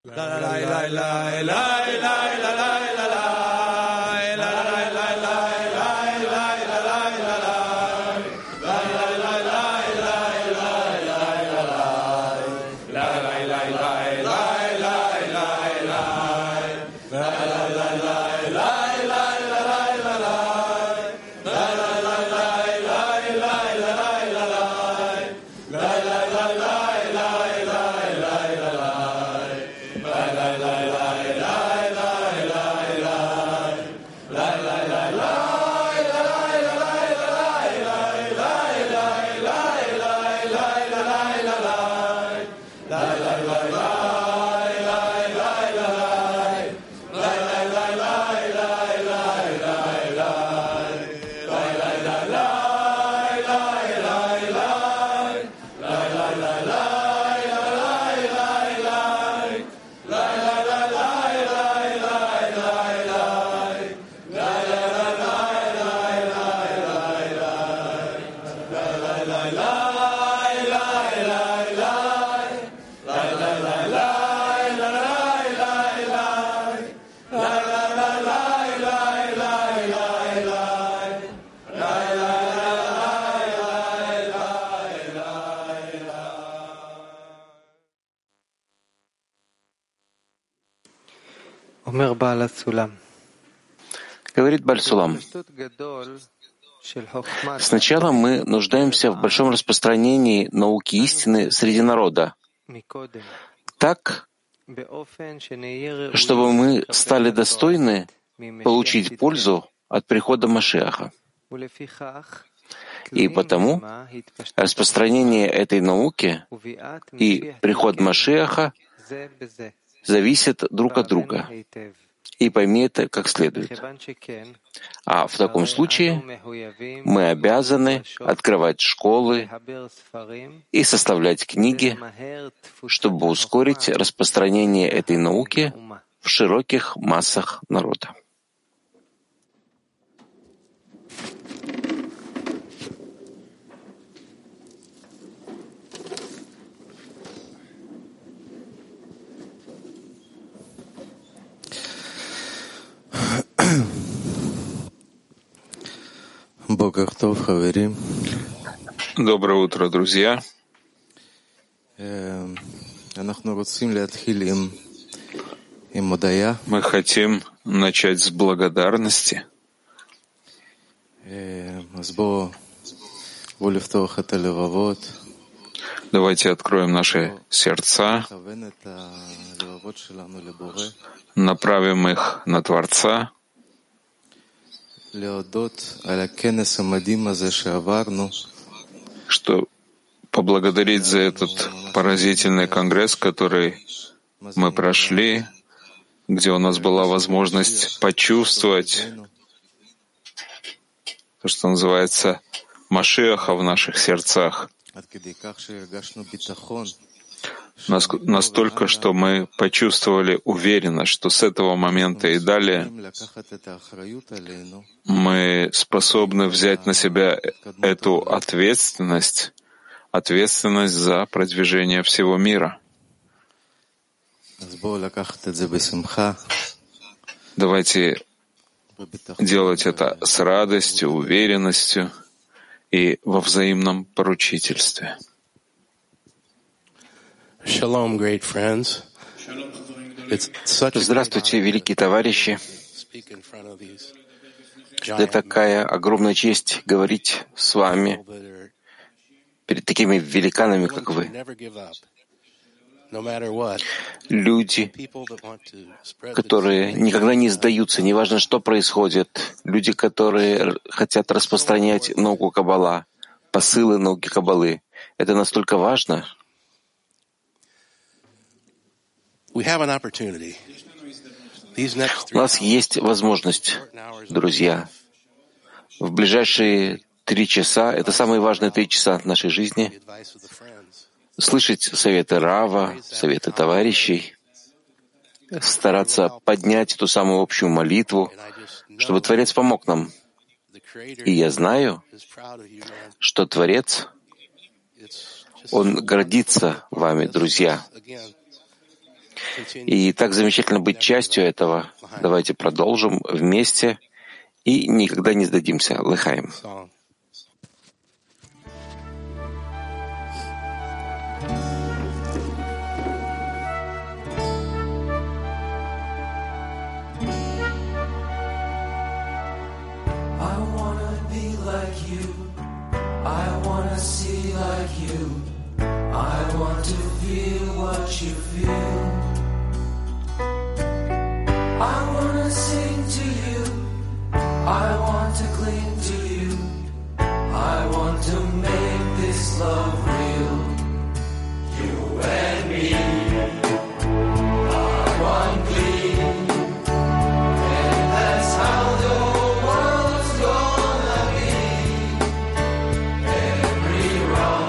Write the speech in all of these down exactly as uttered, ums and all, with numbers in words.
Говорит Бааль Сулам: сначала мы нуждаемся в большом распространении науки истины среди народа, так, чтобы мы стали достойны получить пользу от прихода Машиаха. И потому распространение этой науки и приход Машиаха зависят друг от друга. И пойми это как следует. А в таком случае мы обязаны открывать школы и составлять книги, чтобы ускорить распространение этой науки в широких массах народа. Доброе утро, друзья. Мы хотим начать с благодарности. Давайте откроем наши сердца, направим их на Творца, что поблагодарить за этот поразительный конгресс, который мы прошли, где у нас была возможность почувствовать то, что называется Машиаха в наших сердцах. Настолько, что мы почувствовали уверенно, что с этого момента и далее мы способны взять на себя эту ответственность, ответственность за продвижение всего мира. Давайте делать это с радостью, уверенностью и во взаимном поручительстве. Здравствуйте, великие товарищи. Это такая огромная честь говорить с вами перед такими великанами, как вы. Люди, которые никогда не сдаются, неважно, что происходит. Люди, которые хотят распространять науку Каббала, посылы науки Каббалы. Это настолько важно. У нас есть возможность, друзья, в ближайшие три часа, это самые важные три часа нашей жизни, слышать советы Рава, советы товарищей, стараться поднять эту самую общую молитву, чтобы Творец помог нам. И я знаю, что Творец, Он гордится вами, друзья. И так замечательно быть частью этого. Давайте продолжим вместе и никогда не сдадимся. Лехаим. I want to feel what you feel. I want to sing to you. I want to cling to you. I want to make this love real. You and me are one clean. And that's how the world's gonna be. Every wrong,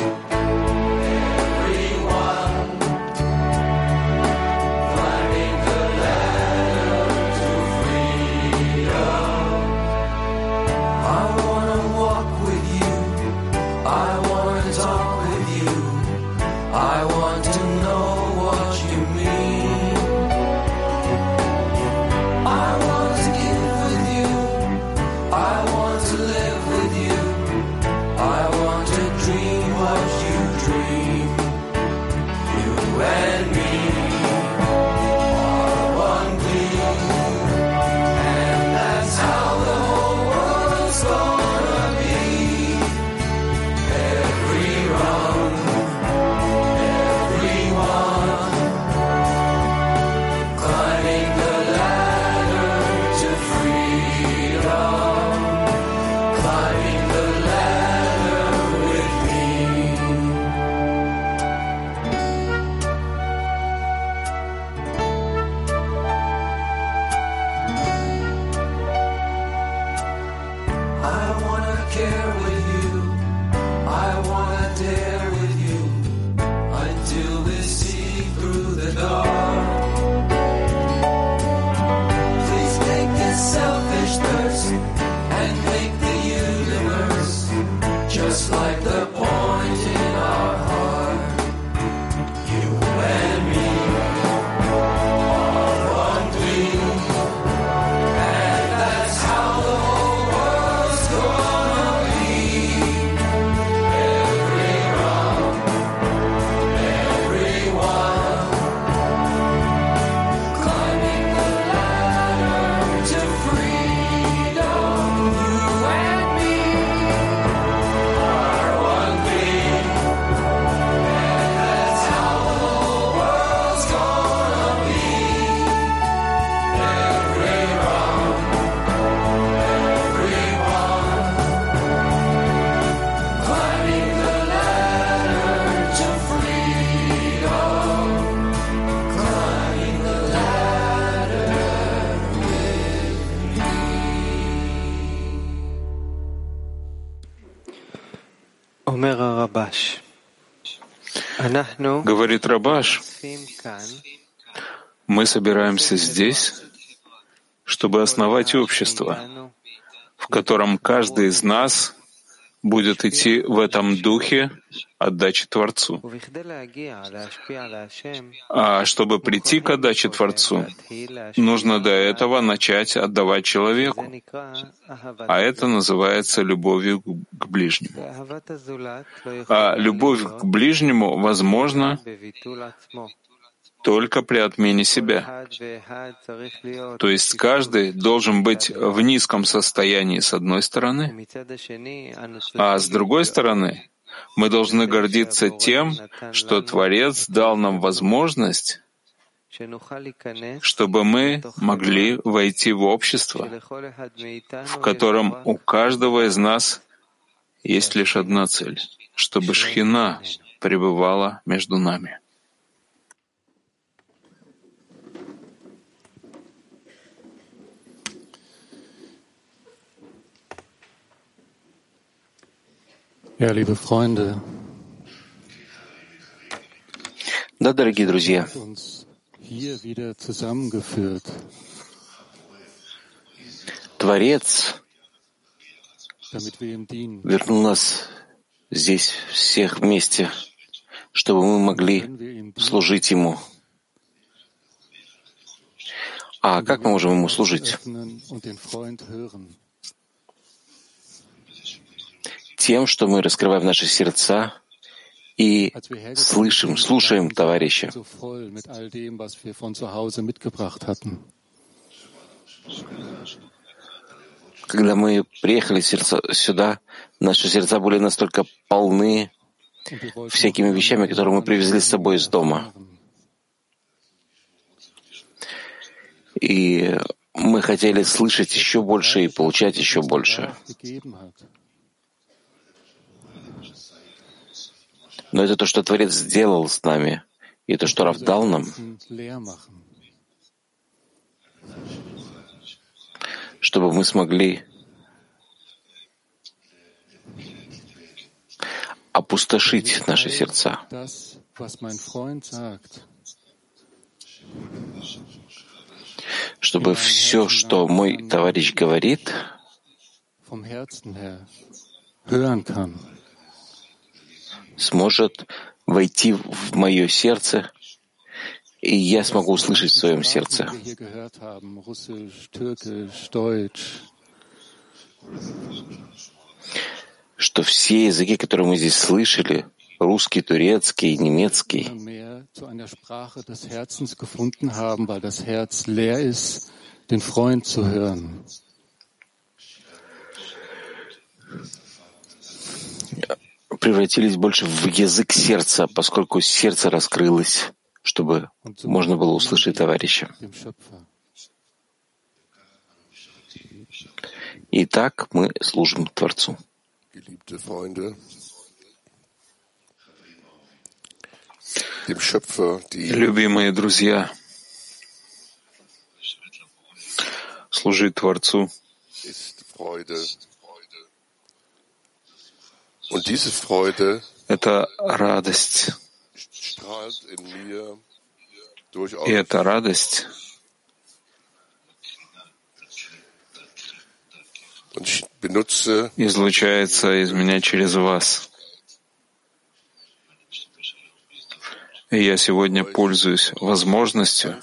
Говорит Рабаш, мы собираемся здесь, чтобы основать общество, в котором каждый из нас будет идти в этом духе отдачи Творцу. А чтобы прийти к отдаче Творцу, нужно до этого начать отдавать человеку. А это называется любовью к ближнему. А любовь к ближнему возможна только при отмене себя. То есть каждый должен быть в низком состоянии с одной стороны, а с другой стороны мы должны гордиться тем, что Творец дал нам возможность, чтобы мы могли войти в общество, в котором у каждого из нас есть лишь одна цель, чтобы Шхина пребывала между нами. Ja, liebe Freunde, да, дорогие друзья, Творец вернул нас здесь всех вместе, чтобы мы могли служить Ему. А как мы можем ему служить? Тем, что мы раскрываем наши сердца и слышим, слушаем товарища. Когда мы приехали сердца, сюда, наши сердца были настолько полны всякими вещами, которые мы привезли с собой из дома. И мы хотели слышать еще больше и получать еще больше. Но это то, что Творец сделал с нами, и то, что Рав дал нам, чтобы мы смогли опустошить наши сердца. Чтобы все, что мой товарищ говорит, сможет войти в мое сердце, и я смогу услышать в своем сердце. Что все языки, которые мы здесь слышали, русский, турецкий, немецкий, превратились больше в язык сердца, поскольку сердце раскрылось, чтобы можно было услышать товарища. И так мы служим Творцу. Любимые друзья, служить Творцу — это радость. И эта радость излучается из меня через вас. И я сегодня пользуюсь возможностью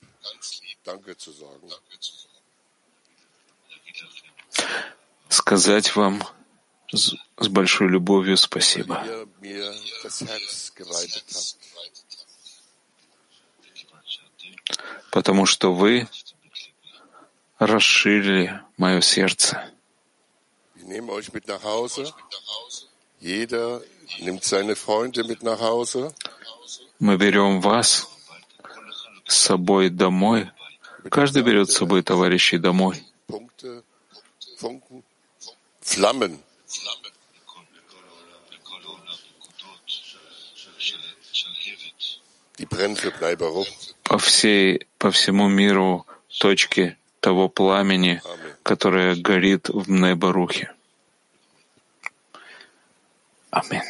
сказать вам с, с большой любовью спасибо. Потому что вы расширили мое сердце. Мы берем вас с собой домой. Каждый берет с собой товарищей домой. По всей, по всему миру точки того пламени, которое горит в Мней-Барухе. Аминь.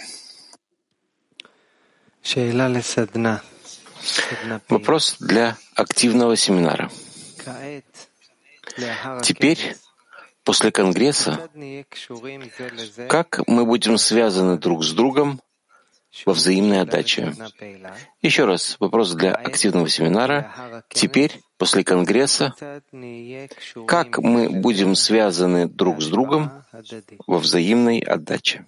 Вопрос для активного семинара. Теперь, после Конгресса, как мы будем связаны друг с другом во взаимной отдаче? Еще раз, вопрос для активного семинара. Теперь, после Конгресса, как мы будем связаны друг с другом во взаимной отдаче?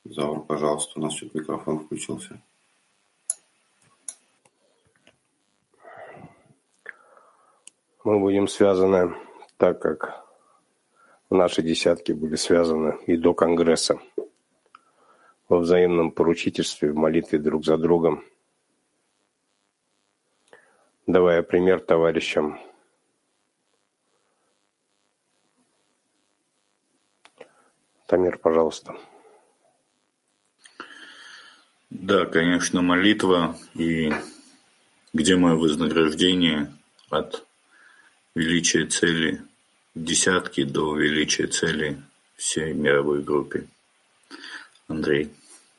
Заур, пожалуйста, у нас что-то микрофон включился. Мы будем связаны так, как наши десятки были связаны и до Конгресса, во взаимном поручительстве, в молитве друг за другом, давая пример товарищам. Тамир, пожалуйста. Да, конечно, молитва, и где мое вознаграждение от величия цели десятки до величия цели всей мировой группе. Андрей.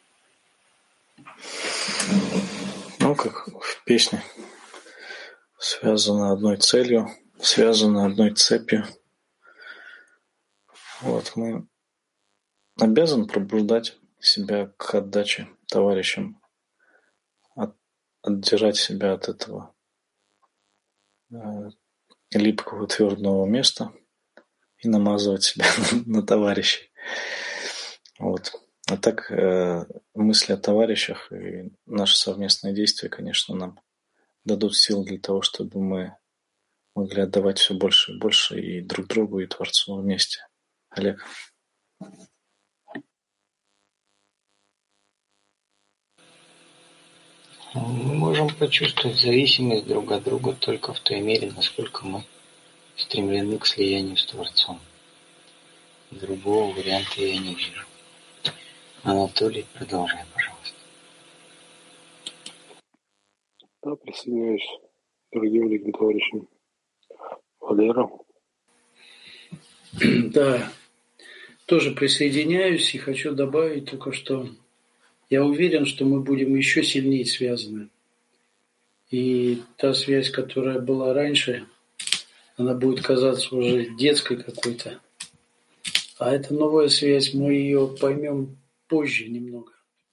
Ну, как в песне. Связано одной целью, связано одной цепью. Вот, мы обязаны пробуждать себя к отдаче товарищам, от, отдирать себя от этого э, липкого твердого места и намазывать себя на, на товарищей. Вот. А так э, мысли о товарищах и наши совместные действия, конечно, нам дадут сил для того, чтобы мы могли отдавать все больше и больше и друг другу, и Творцу вместе. Олег. Мы можем почувствовать зависимость друг от друга только в той мере, насколько мы стремлены к слиянию с Творцом. Другого варианта я не вижу. Анатолий, продолжай, пожалуйста. Да, присоединяюсь к другим великим товарищам. Валера. Да, тоже присоединяюсь и хочу добавить только, что я уверен, что мы будем еще сильнее связаны. И та связь, которая была раньше, она будет казаться уже детской какой-то. А эта новая связь, мы ее поймем позже немного.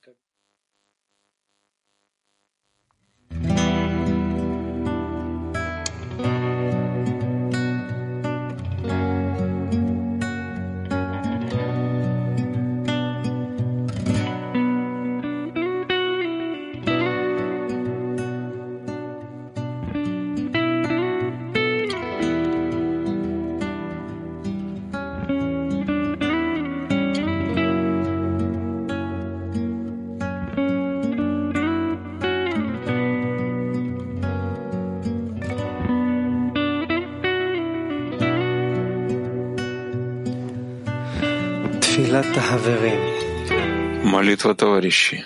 Молитва товарищей.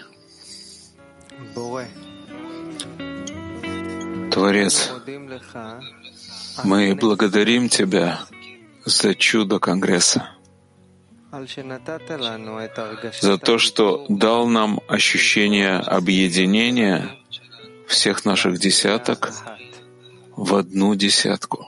Творец, мы благодарим Тебя за чудо Конгресса, за то, что дал нам ощущение объединения всех наших десяток в одну десятку.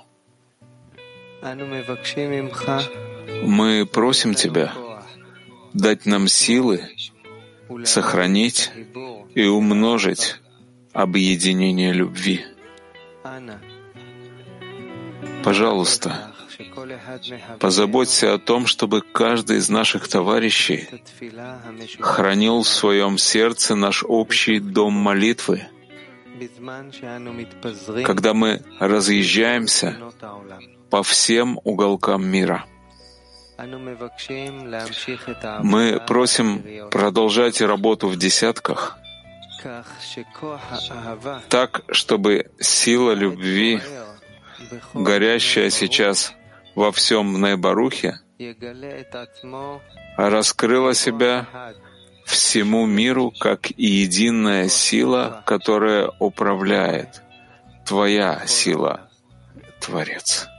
Мы просим Тебя дать нам силы сохранить и умножить объединение любви. Пожалуйста, позаботься о том, чтобы каждый из наших товарищей хранил в своем сердце наш общий дом молитвы, когда мы разъезжаемся по всем уголкам мира. Мы просим продолжать работу в десятках так, чтобы сила любви, горящая сейчас во всем Ней-Барухе, раскрыла себя всему миру как единая сила, которая управляет. Твоя сила, Творец.